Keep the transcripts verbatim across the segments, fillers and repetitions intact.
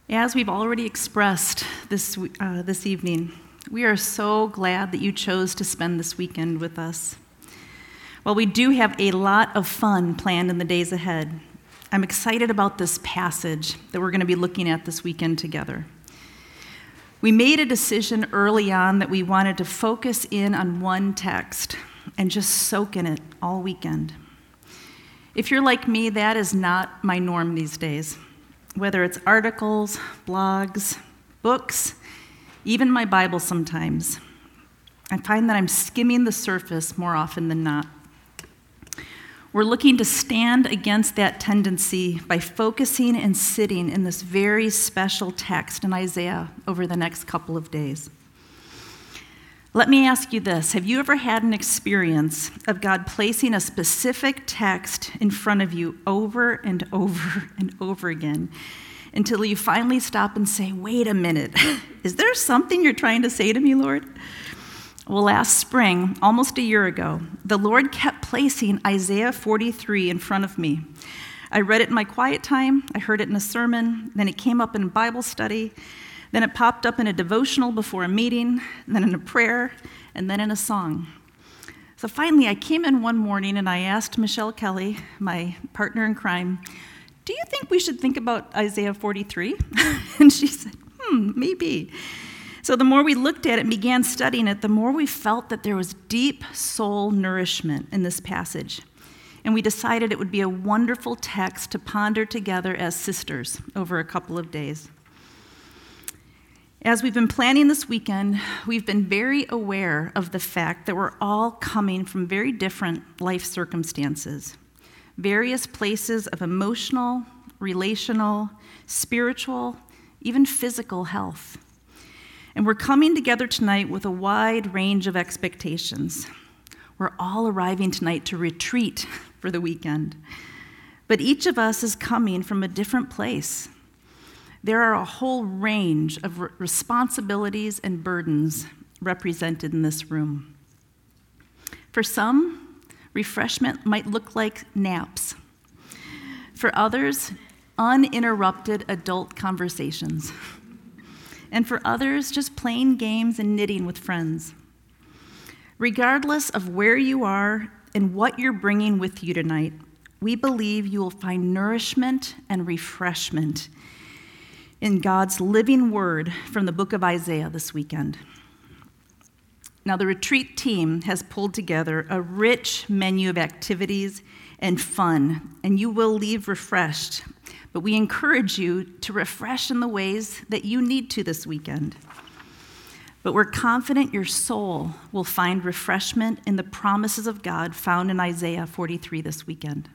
As we've already expressed this, uh, this evening, we are so glad that you chose to spend this weekend with us. While we do have a lot of fun planned in the days ahead, I'm excited about this passage that we're going to be looking at this weekend together. We made a decision early on that we wanted to focus in on one text and just soak in it all weekend. If you're like me, that is not my norm these days. Whether it's articles, blogs, books, even my Bible sometimes, I find that I'm skimming the surface more often than not. We're looking to stand against that tendency by focusing and sitting in this very special text in Isaiah over the next couple of days. Let me ask you this. Have you ever had an experience of God placing a specific text in front of you over and over and over again until you finally stop and say, wait a minute, is there something you're trying to say to me, Lord? Well, last spring, almost a year ago, the Lord kept placing Isaiah forty-three in front of me. I read it in my quiet time, I heard it in a sermon, then it came up in Bible study, then it popped up in a devotional before a meeting, then in a prayer, and then in a song. So finally, I came in one morning and I asked Michelle Kelly, my partner in crime, do you think we should think about Isaiah forty-three? And she said, hmm, maybe. So the more we looked at it and began studying it, the more we felt that there was deep soul nourishment in this passage. And we decided it would be a wonderful text to ponder together as sisters over a couple of days. As we've been planning this weekend, we've been very aware of the fact that we're all coming from very different life circumstances, various places of emotional, relational, spiritual, even physical health. And we're coming together tonight with a wide range of expectations. We're all arriving tonight to retreat for the weekend. But each of us is coming from a different place. There are a whole range of re- responsibilities and burdens represented in this room. For some, refreshment might look like naps. For others, uninterrupted adult conversations. And for others, just playing games and knitting with friends. Regardless of where you are and what you're bringing with you tonight, we believe you will find nourishment and refreshment in God's living word from the book of Isaiah this weekend. Now, the retreat team has pulled together a rich menu of activities and fun, and you will leave refreshed. But we encourage you to refresh in the ways that you need to this weekend. But we're confident your soul will find refreshment in the promises of God found in Isaiah forty-three this weekend.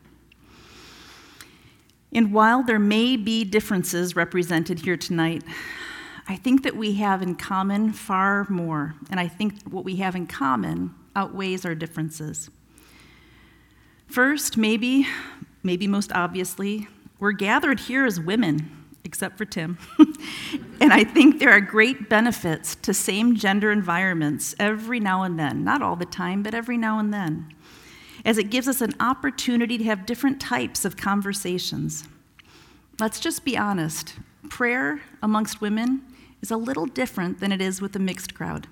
And while there may be differences represented here tonight, I think that we have in common far more. And I think what we have in common outweighs our differences. First, maybe, maybe most obviously, we're gathered here as women, except for Tim. And I think there are great benefits to same-gender environments every now and then. Not all the time, but every now and then, as it gives us an opportunity to have different types of conversations. Let's just be honest. Prayer amongst women is a little different than it is with a mixed crowd.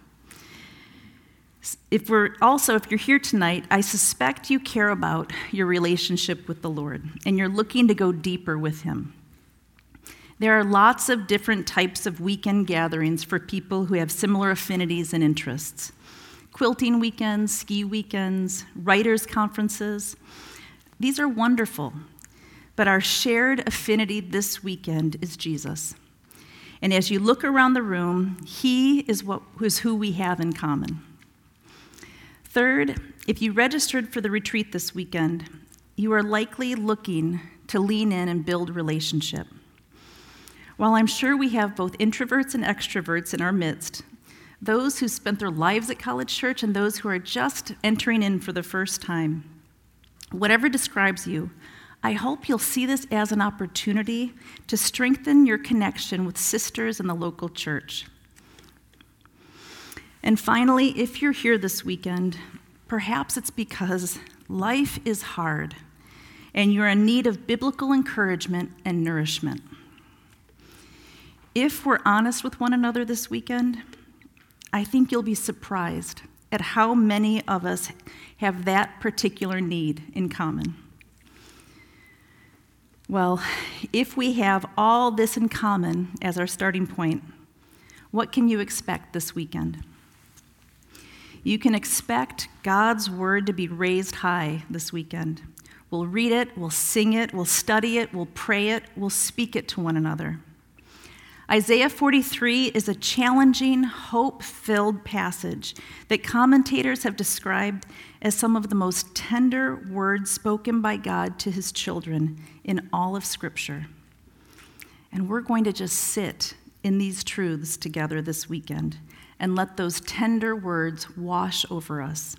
If we're also, if you're here tonight, I suspect you care about your relationship with the Lord, and you're looking to go deeper with Him. There are lots of different types of weekend gatherings for people who have similar affinities and interests. Quilting weekends, ski weekends, writers' conferences. These are wonderful, but our shared affinity this weekend is Jesus. And as you look around the room, He is what is who we have in common. Third, if you registered for the retreat this weekend, you are likely looking to lean in and build relationship. While I'm sure we have both introverts and extroverts in our midst, those who spent their lives at College Church and those who are just entering in for the first time, whatever describes you, I hope you'll see this as an opportunity to strengthen your connection with sisters in the local church. And finally, if you're here this weekend, perhaps it's because life is hard and you're in need of biblical encouragement and nourishment. If we're honest with one another this weekend, I think you'll be surprised at how many of us have that particular need in common. Well, if we have all this in common as our starting point, what can you expect this weekend? You can expect God's word to be raised high this weekend. We'll read it, we'll sing it, we'll study it, we'll pray it, we'll speak it to one another. Isaiah forty-three is a challenging, hope-filled passage that commentators have described as some of the most tender words spoken by God to his children in all of Scripture. And we're going to just sit in these truths together this weekend and let those tender words wash over us.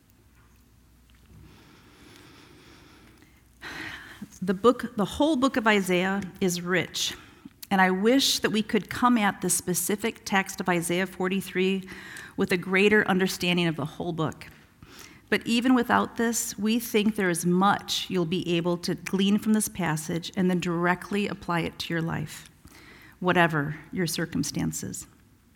The book, the whole book of Isaiah is rich. And I wish that we could come at the specific text of Isaiah forty-three with a greater understanding of the whole book. But even without this, we think there is much you'll be able to glean from this passage and then directly apply it to your life, whatever your circumstances.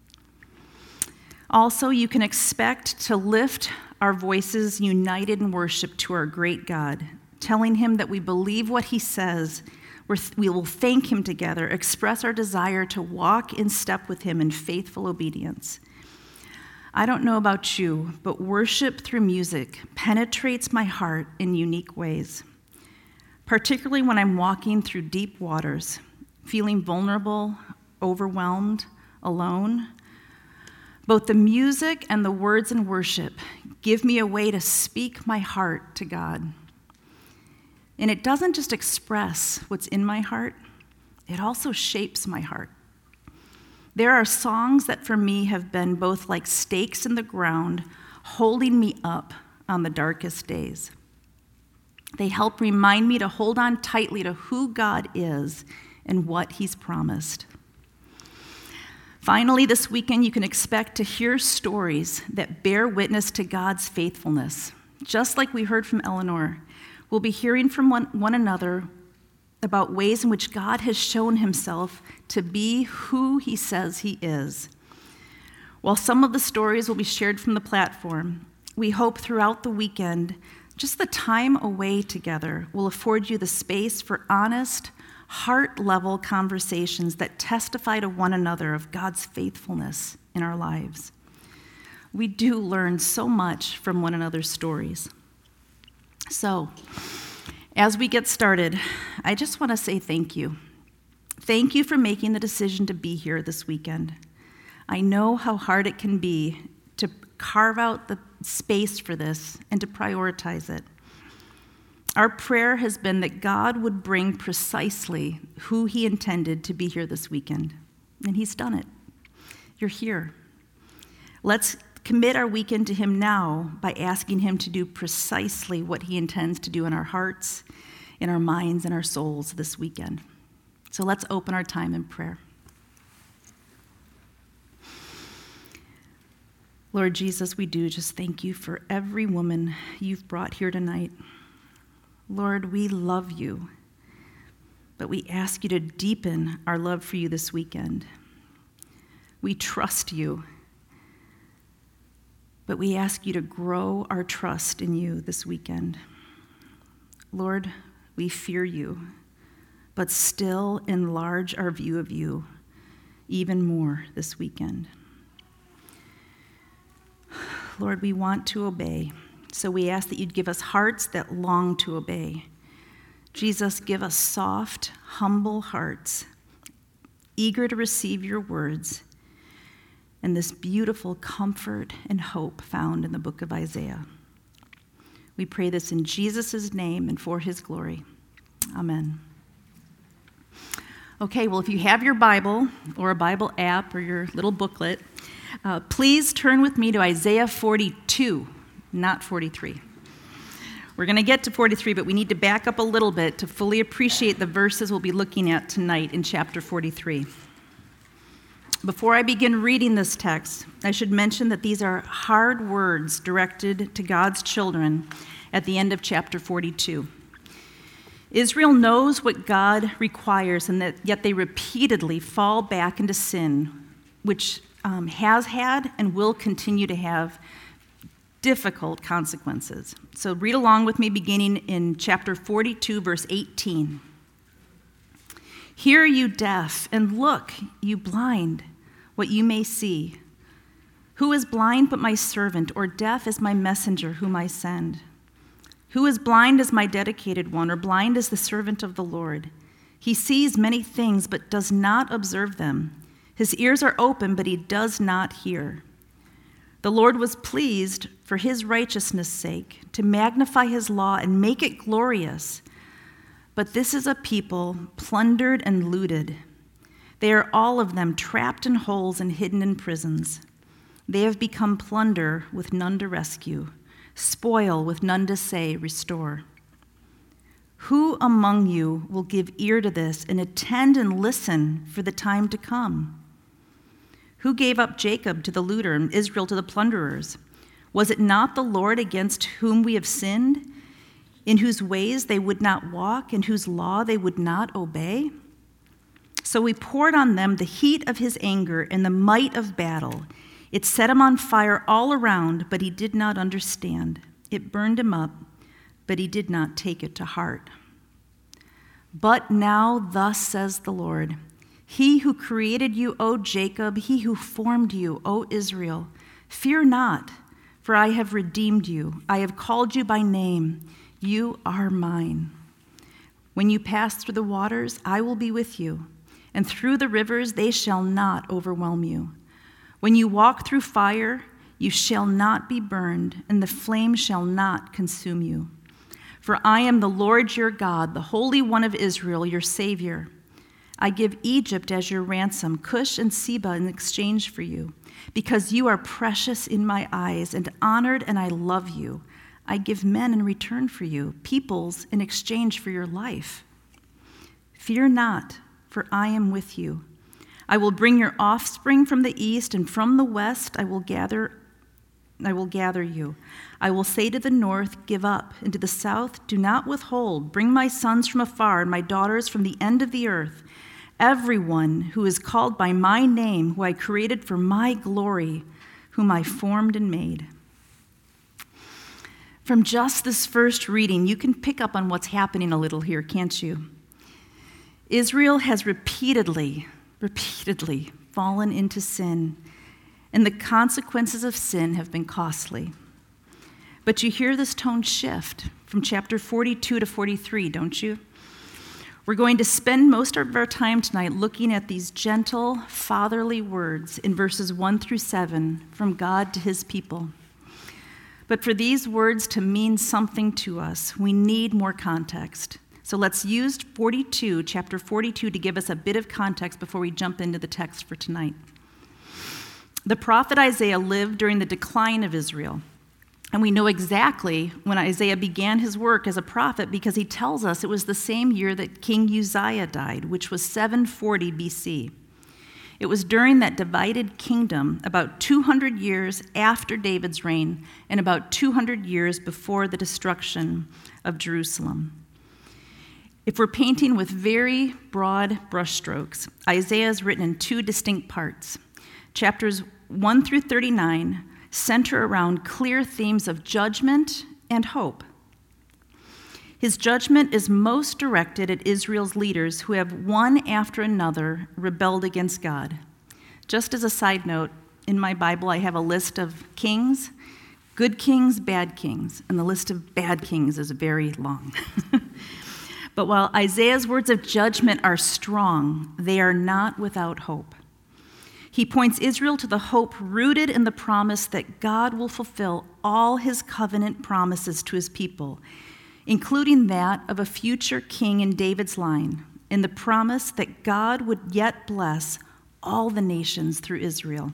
Also, you can expect to lift our voices united in worship to our great God, telling him that we believe what he says. We will thank him together, express our desire to walk in step with him in faithful obedience. I don't know about you, but worship through music penetrates my heart in unique ways, particularly when I'm walking through deep waters, feeling vulnerable, overwhelmed, alone. Both the music and the words in worship give me a way to speak my heart to God. And it doesn't just express what's in my heart, it also shapes my heart. There are songs that for me have been both like stakes in the ground, holding me up on the darkest days. They help remind me to hold on tightly to who God is and what he's promised. Finally, this weekend, you can expect to hear stories that bear witness to God's faithfulness, just like we heard from Eleanor. We'll be hearing from one, one another about ways in which God has shown himself to be who he says he is. While some of the stories will be shared from the platform, we hope throughout the weekend, just the time away together will afford you the space for honest, heart-level conversations that testify to one another of God's faithfulness in our lives. We do learn so much from one another's stories. So, as we get started, I just want to say thank you. Thank you for making the decision to be here this weekend. I know how hard it can be to carve out the space for this and to prioritize it. Our prayer has been that God would bring precisely who he intended to be here this weekend, and he's done it. You're here. Let's commit our weekend to him now by asking him to do precisely what he intends to do in our hearts, in our minds, and our souls this weekend. So let's open our time in prayer. Lord Jesus, we do just thank you for every woman you've brought here tonight. Lord, we love you, but we ask you to deepen our love for you this weekend. We trust you, but we ask you to grow our trust in you this weekend. Lord, we fear you, but still enlarge our view of you even more this weekend. Lord, we want to obey, so we ask that you'd give us hearts that long to obey. Jesus, give us soft, humble hearts, eager to receive your words and this beautiful comfort and hope found in the book of Isaiah. We pray this in Jesus' name and for his glory. Amen. Okay, well, if you have your Bible or a Bible app or your little booklet, uh, please turn with me to Isaiah forty-two, not forty-three. We're going to get to forty-three, but we need to back up a little bit to fully appreciate the verses we'll be looking at tonight in chapter forty-three. Before I begin reading this text, I should mention that these are hard words directed to God's children at the end of chapter forty-two. Israel knows what God requires, and that yet they repeatedly fall back into sin, which um, has had and will continue to have difficult consequences. So read along with me beginning in chapter forty-two, verse eighteen. Hear, you deaf, and look, you blind, what you may see. Who is blind but my servant, or deaf as my messenger whom I send? Who is blind as my dedicated one, or blind as the servant of the Lord? He sees many things, but does not observe them. His ears are open, but he does not hear. The Lord was pleased, for his righteousness' sake, to magnify his law and make it glorious. But this is a people plundered and looted. They are all of them trapped in holes and hidden in prisons. They have become plunder with none to rescue, spoil with none to say, restore. Who among you will give ear to this and attend and listen for the time to come? Who gave up Jacob to the looter and Israel to the plunderers? Was it not the Lord against whom we have sinned, in whose ways they would not walk, and whose law they would not obey? So we poured on them the heat of his anger and the might of battle. It set him on fire all around, but he did not understand. It burned him up, but he did not take it to heart. But now thus says the Lord, he who created you, O Jacob, he who formed you, O Israel, fear not, for I have redeemed you. I have called you by name. You are mine. When you pass through the waters, I will be with you, and through the rivers they shall not overwhelm you. When you walk through fire, you shall not be burned, and the flame shall not consume you. For I am the Lord your God, the Holy One of Israel, your Savior. I give Egypt as your ransom, Cush and Seba in exchange for you, because you are precious in my eyes and honored, and I love you. I give men in return for you, peoples in exchange for your life. Fear not, for I am with you. I will bring your offspring from the east, and from the west I will gather I will gather you. I will say to the north, give up, and to the south, do not withhold. Bring my sons from afar and my daughters from the end of the earth. Everyone who is called by my name, who I created for my glory, whom I formed and made. From just this first reading, you can pick up on what's happening a little here, can't you? Israel has repeatedly, repeatedly fallen into sin, and the consequences of sin have been costly. But you hear this tone shift from chapter forty-two to forty-three, don't you? We're going to spend most of our time tonight looking at these gentle, fatherly words in verses one through seven from God to his people. But for these words to mean something to us, we need more context. So let's use forty-two, chapter forty-two, to give us a bit of context before we jump into the text for tonight. The prophet Isaiah lived during the decline of Israel. And we know exactly when Isaiah began his work as a prophet because he tells us it was the same year that King Uzziah died, which was seven forty B C. It was during that divided kingdom, about two hundred years after David's reign and about two hundred years before the destruction of Jerusalem. If we're painting with very broad brushstrokes, Isaiah is written in two distinct parts. Chapters one through thirty-nine center around clear themes of judgment and hope. His judgment is most directed at Israel's leaders who have one after another rebelled against God. Just as a side note, in my Bible I have a list of kings, good kings, bad kings, and the list of bad kings is very long. But while Isaiah's words of judgment are strong, they are not without hope. He points Israel to the hope rooted in the promise that God will fulfill all his covenant promises to his people, including that of a future king in David's line, in the promise that God would yet bless all the nations through Israel.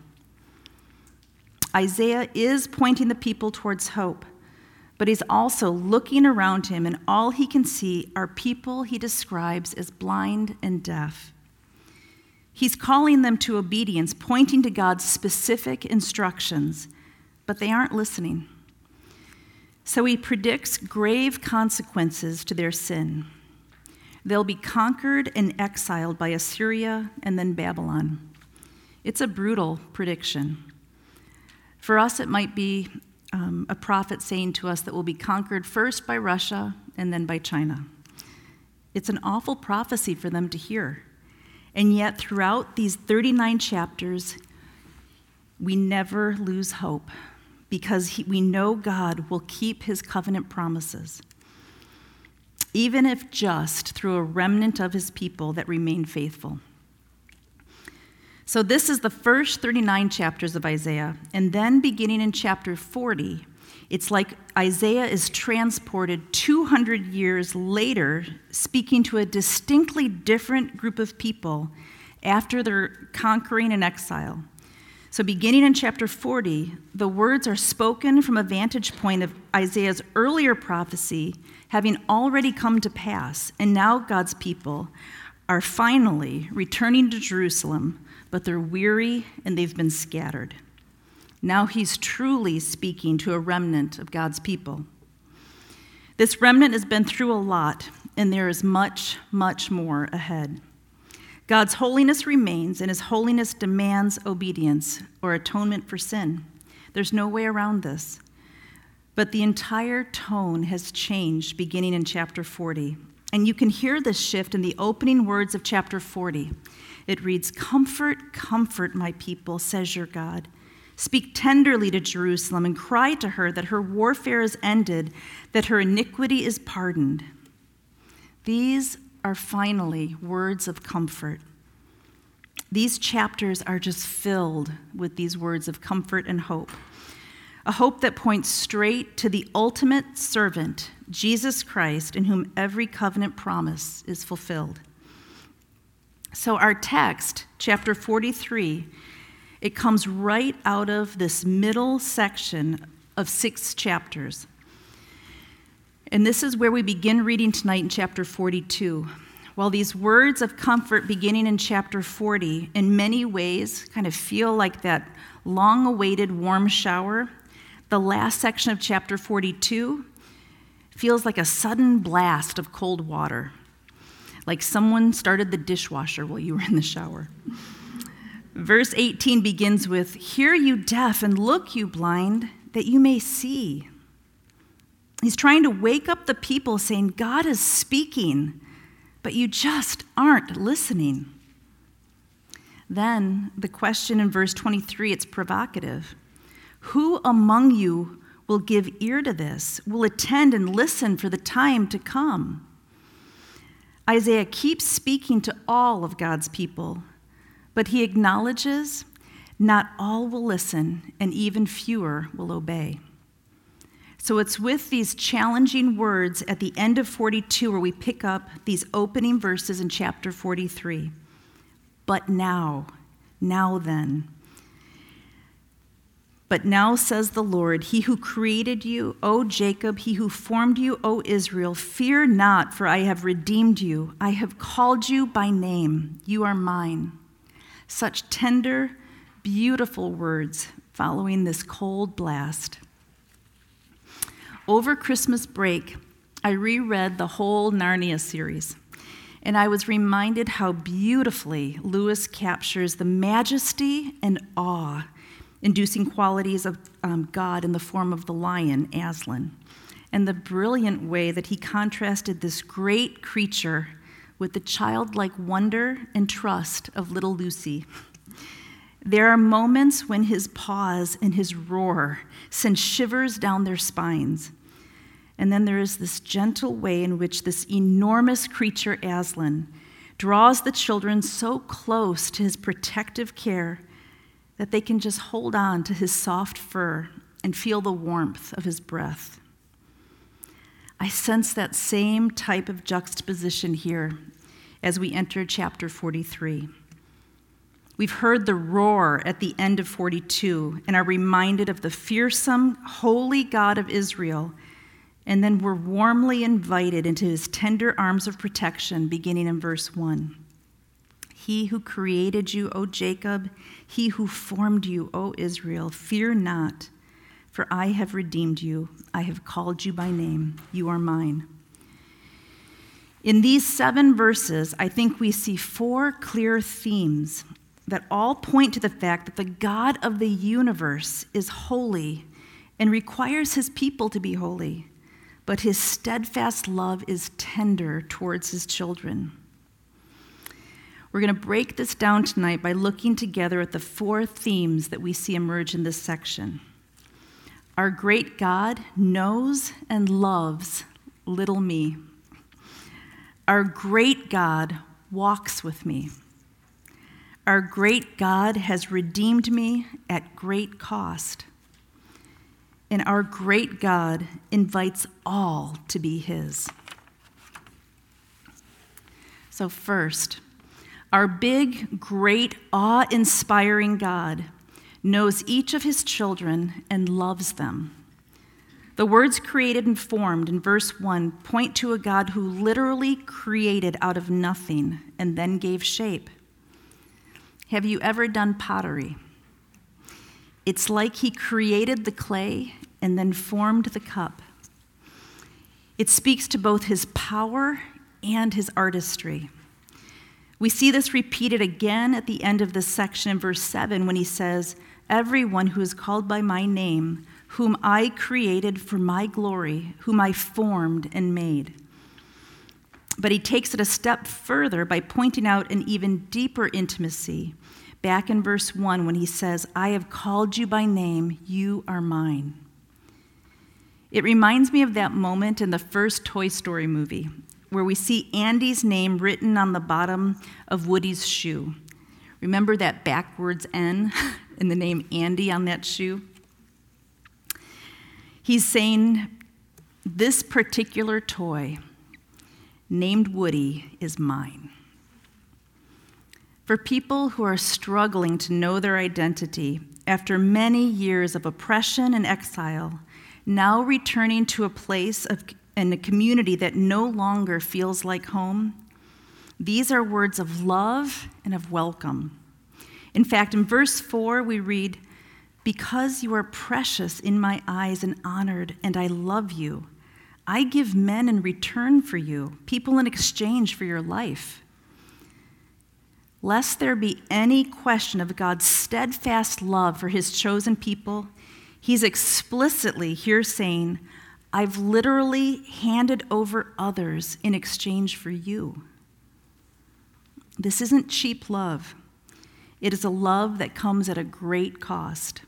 Isaiah is pointing the people towards hope, but he's also looking around him, and all he can see are people he describes as blind and deaf. He's calling them to obedience, pointing to God's specific instructions, but they aren't listening. So he predicts grave consequences to their sin. They'll be conquered and exiled by Assyria and then Babylon. It's a brutal prediction. For us, it might be um, a prophet saying to us that we'll be conquered first by Russia and then by China. It's an awful prophecy for them to hear. And yet, throughout these thirty-nine chapters, we never lose hope because he, we know God will keep his covenant promises, even if just through a remnant of his people that remain faithful. So this is the first thirty-nine chapters of Isaiah, and then beginning in chapter forty, it's like Isaiah is transported two hundred years later, speaking to a distinctly different group of people after their conquering and exile. So beginning in chapter forty, the words are spoken from a vantage point of Isaiah's earlier prophecy having already come to pass, and now God's people are finally returning to Jerusalem, but they're weary and they've been scattered. Now he's truly speaking to a remnant of God's people. This remnant has been through a lot, and there is much, much more ahead. God's holiness remains, and his holiness demands obedience or atonement for sin. There's no way around this. But the entire tone has changed beginning in chapter forty. And you can hear this shift in the opening words of chapter forty. It reads, "Comfort, comfort my people, says your God. Speak tenderly to Jerusalem and cry to her that her warfare is ended, that her iniquity is pardoned." These are finally words of comfort. These chapters are just filled with these words of comfort and hope. A hope that points straight to the ultimate servant, Jesus Christ, in whom every covenant promise is fulfilled. So our text, chapter forty-three, it comes right out of this middle section of six chapters. And this is where we begin reading tonight in chapter forty-two. While these words of comfort beginning in chapter forty in many ways kind of feel like that long-awaited warm shower, the last section of chapter forty-two feels like a sudden blast of cold water, like someone started the dishwasher while you were in the shower. Verse eighteen begins with, "Hear you deaf and look you blind, that you may see." He's trying to wake up the people saying, God is speaking, but you just aren't listening. Then the question in verse twenty-three, it's provocative. Who among you will give ear to this, will attend and listen for the time to come? Isaiah keeps speaking to all of God's people, but he acknowledges not all will listen and even fewer will obey. So it's with these challenging words at the end of forty-two where we pick up these opening verses in chapter forty-three. But now, now then. But now says the Lord, he who created you, O Jacob, he who formed you, O Israel, fear not, for I have redeemed you. I have called you by name. You are mine. Such tender, beautiful words following this cold blast. Over Christmas break, I reread the whole Narnia series, and I was reminded how beautifully Lewis captures the majesty and awe-inducing qualities of um, God in the form of the lion, Aslan, and the brilliant way that he contrasted this great creature with the childlike wonder and trust of little Lucy. There are moments when his pause and his roar send shivers down their spines. And then there is this gentle way in which this enormous creature, Aslan, draws the children so close to his protective care that they can just hold on to his soft fur and feel the warmth of his breath. I sense that same type of juxtaposition here as we enter chapter forty-three. We've heard the roar at the end of forty-two and are reminded of the fearsome, holy God of Israel, and then we're warmly invited into his tender arms of protection beginning in verse one. He who created you, O Jacob, he who formed you, O Israel, fear not, for I have redeemed you. I have called you by name. You are mine. In these seven verses, I think we see four clear themes that all point to the fact that the God of the universe is holy and requires his people to be holy, but his steadfast love is tender towards his children. We're going to break this down tonight by looking together at the four themes that we see emerge in this section. Our great God knows and loves little me. Our great God walks with me. Our great God has redeemed me at great cost. And our great God invites all to be his. So first, our big, great, awe-inspiring God knows each of his children and loves them. The words created and formed in verse one point to a God who literally created out of nothing and then gave shape. Have you ever done pottery? It's like he created the clay and then formed the cup. It speaks to both his power and his artistry. We see this repeated again at the end of this section in verse seven when he says, "Everyone who is called by my name, whom I created for my glory, whom I formed and made." But he takes it a step further by pointing out an even deeper intimacy back in verse one when he says, "I have called you by name, you are mine." It reminds me of that moment in the first Toy Story movie where we see Andy's name written on the bottom of Woody's shoe. Remember that backwards N in the name Andy on that shoe? He's saying, this particular toy named Woody is mine. For people who are struggling to know their identity after many years of oppression and exile, now returning to a place of, and a community that no longer feels like home, these are words of love and of welcome. In fact, in verse four, we read, "Because you are precious in my eyes and honored, and I love you, I give men in return for you, people in exchange for your life." Lest there be any question of God's steadfast love for his chosen people, he's explicitly here saying, "I've literally handed over others in exchange for you." This isn't cheap love. It is a love that comes at a great cost.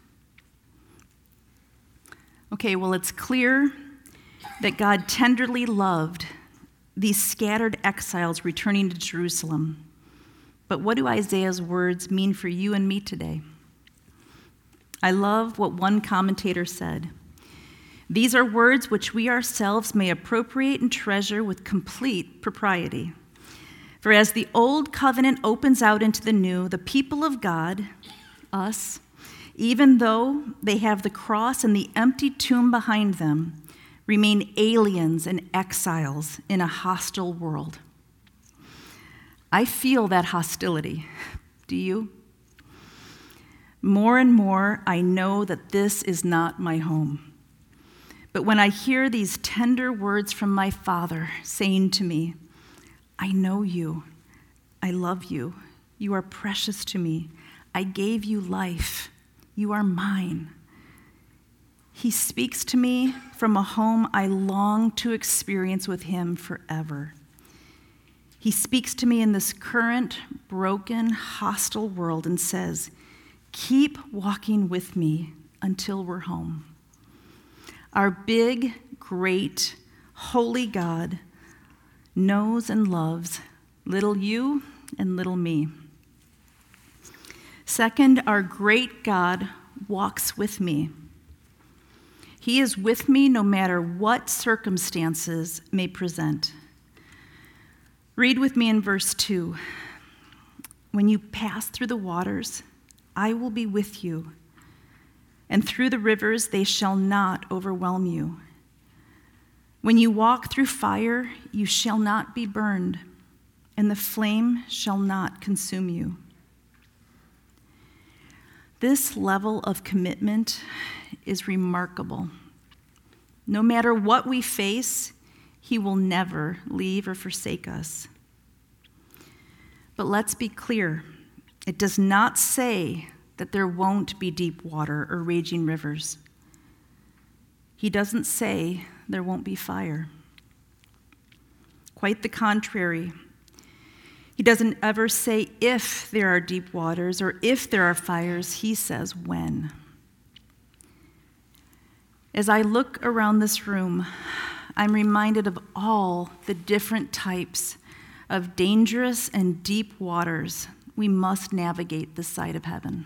Okay, well, it's clear that God tenderly loved these scattered exiles returning to Jerusalem. But what do Isaiah's words mean for you and me today? I love what one commentator said. "These are words which we ourselves may appropriate and treasure with complete propriety. For as the old covenant opens out into the new, the people of God, us, even though they have the cross and the empty tomb behind them, remain aliens and exiles in a hostile world." I feel that hostility. Do you? More and more, I know that this is not my home. But when I hear these tender words from my Father saying to me, "I know you, I love you, you are precious to me, I gave you life, you are mine," he speaks to me from a home I long to experience with him forever. He speaks to me in this current, broken, hostile world and says, "Keep walking with me until we're home." Our big, great, holy God knows and loves little you and little me. Second, our great God walks with me. He is with me no matter what circumstances may present. Read with me in verse two. "When you pass through the waters, I will be with you, and through the rivers they shall not overwhelm you. When you walk through fire, you shall not be burned, and the flame shall not consume you." This level of commitment is remarkable. No matter what we face, He will never leave or forsake us. But let's be clear. It does not say that there won't be deep water or raging rivers. He doesn't say there won't be fire. Quite the contrary. He doesn't ever say if there are deep waters or if there are fires. He says when. As I look around this room, I'm reminded of all the different types of dangerous and deep waters we must navigate this side of heaven.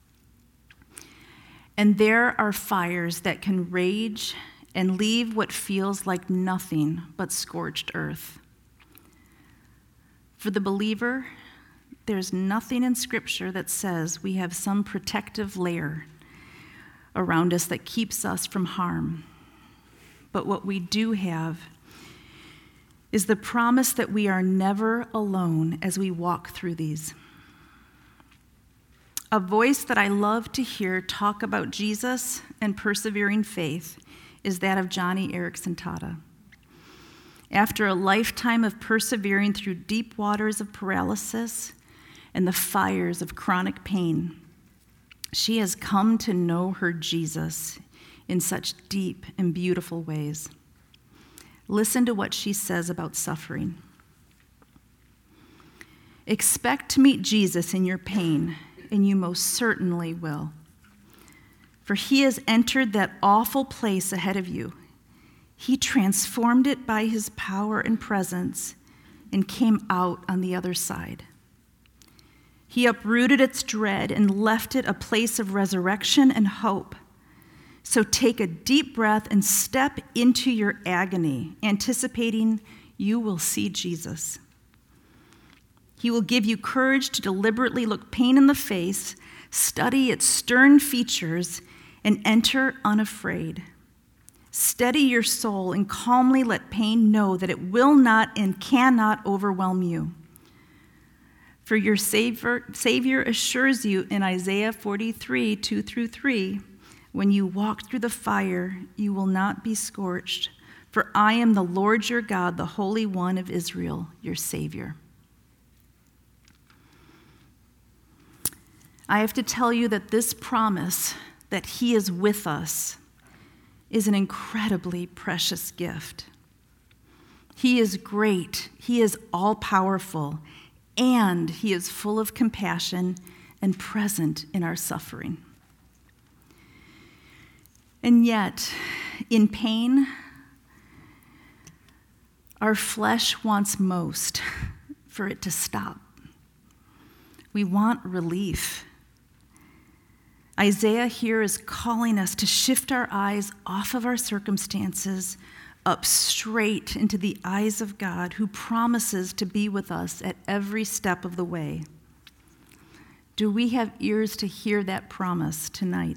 And there are fires that can rage and leave what feels like nothing but scorched earth. For the believer, there's nothing in Scripture that says we have some protective layer around us that keeps us from harm. But what we do have is the promise that we are never alone as we walk through these. A voice that I love to hear talk about Jesus and persevering faith is that of Johnny Erickson Tata. After a lifetime of persevering through deep waters of paralysis and the fires of chronic pain, she has come to know her Jesus in such deep and beautiful ways. Listen to what she says about suffering. Expect to meet Jesus in your pain, and you most certainly will. For he has entered that awful place ahead of you. He transformed it by his power and presence and came out on the other side. He uprooted its dread and left it a place of resurrection and hope. So take a deep breath and step into your agony, anticipating you will see Jesus. He will give you courage to deliberately look pain in the face, study its stern features, and enter unafraid. Steady your soul and calmly let pain know that it will not and cannot overwhelm you. For your Savior, Savior assures you in Isaiah forty-three, two through three, when you walk through the fire, you will not be scorched. For I am the Lord your God, the Holy One of Israel, your Savior. I have to tell you that this promise that he is with us is an incredibly precious gift. He is great, he is all-powerful, and he is full of compassion and present in our suffering. And yet, in pain, our flesh wants most for it to stop. We want relief. Isaiah here is calling us to shift our eyes off of our circumstances, up straight into the eyes of God, who promises to be with us at every step of the way. Do we have ears to hear that promise tonight?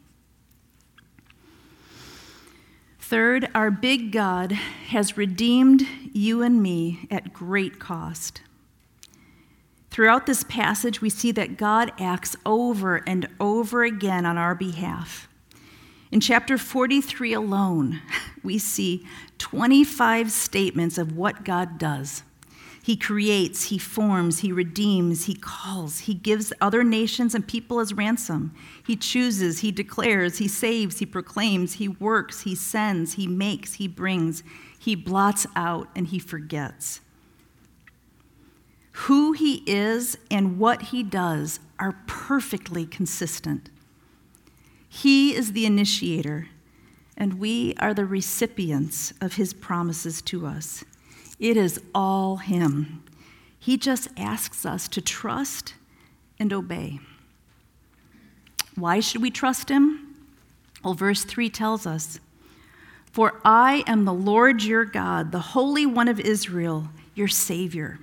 Third, our big God has redeemed you and me at great cost. Throughout this passage, we see that God acts over and over again on our behalf. In chapter forty-three alone, we see twenty-five statements of what God does. He creates, he forms, he redeems, he calls, he gives other nations and people as ransom. He chooses, he declares, he saves, he proclaims, he works, he sends, he makes, he brings, he blots out, and he forgets. Who he is and what he does are perfectly consistent. He is the initiator, and we are the recipients of his promises to us. It is all him. He just asks us to trust and obey. Why should we trust him? Well, verse three tells us, "For I am the Lord your God, the Holy One of Israel, your Savior.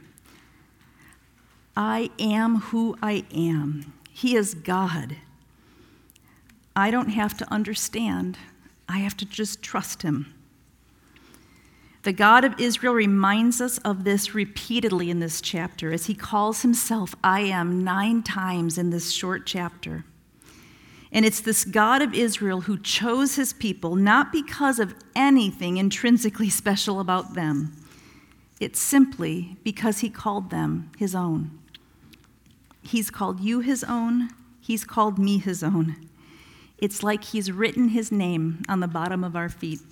I am who I am." He is God. I don't have to understand. I have to just trust him. The God of Israel reminds us of this repeatedly in this chapter, as he calls himself I am nine times in this short chapter. And it's this God of Israel who chose his people not because of anything intrinsically special about them. It's simply because he called them his own. He's called you his own. He's called me his own. It's like he's written his name on the bottom of our feet.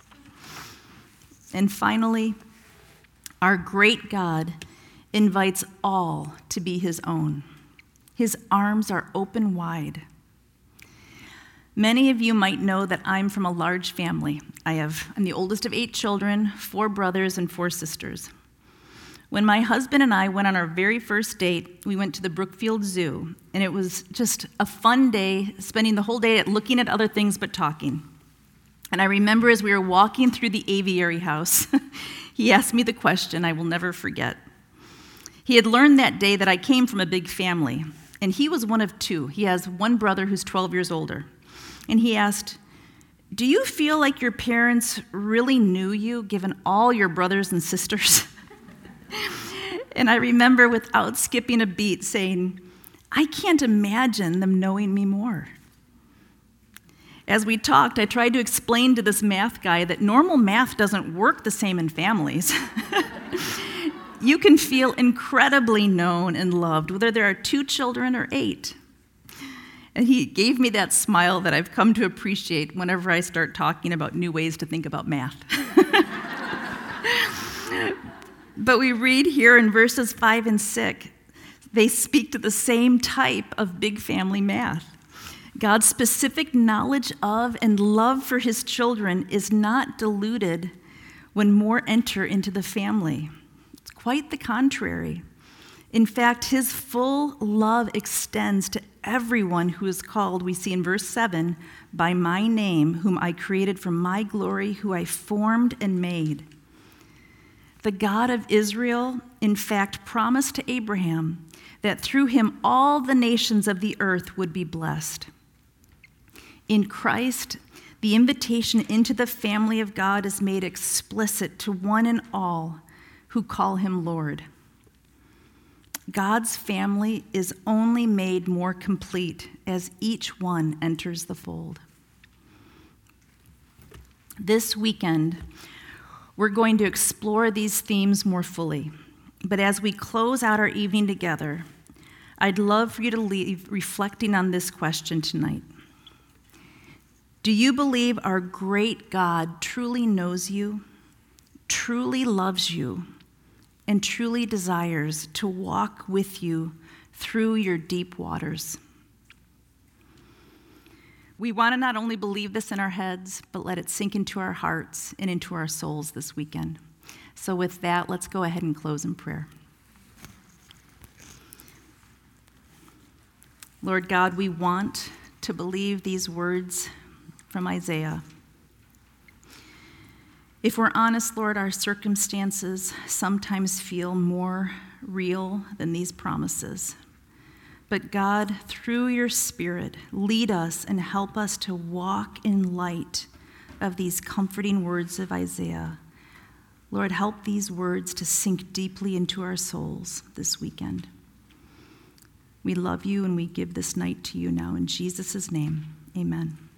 And finally, our great God invites all to be his own. His arms are open wide. Many of you might know that I'm from a large family. I have, I'm the oldest of eight children, four brothers and four sisters. When my husband and I went on our very first date, we went to the Brookfield Zoo, and it was just a fun day, spending the whole day at looking at other things but talking. And I remember as we were walking through the aviary house, he asked me the question I will never forget. He had learned that day that I came from a big family, and he was one of two. He has one brother who's twelve years older. And he asked, "Do you feel like your parents really knew you, given all your brothers and sisters?" And I remember without skipping a beat saying, "I can't imagine them knowing me more." As we talked, I tried to explain to this math guy that normal math doesn't work the same in families. You can feel incredibly known and loved, whether there are two children or eight. And he gave me that smile that I've come to appreciate whenever I start talking about new ways to think about math. But we read here in verses five and six, they speak to the same type of big family math. God's specific knowledge of and love for his children is not diluted when more enter into the family. It's quite the contrary. In fact, his full love extends to everyone who is called, we see in verse seven, by my name, whom I created for my glory, who I formed and made. The God of Israel, in fact, promised to Abraham that through him all the nations of the earth would be blessed. In Christ, the invitation into the family of God is made explicit to one and all who call him Lord. God's family is only made more complete as each one enters the fold. This weekend, we're going to explore these themes more fully. But as we close out our evening together, I'd love for you to leave reflecting on this question tonight. Do you believe our great God truly knows you, truly loves you, and truly desires to walk with you through your deep waters? We want to not only believe this in our heads, but let it sink into our hearts and into our souls this weekend. So with that, let's go ahead and close in prayer. Lord God, we want to believe these words from Isaiah. If we're honest, Lord, our circumstances sometimes feel more real than these promises. But God, through your Spirit, lead us and help us to walk in light of these comforting words of Isaiah. Lord, help these words to sink deeply into our souls this weekend. We love you and we give this night to you now. In Jesus' name, amen.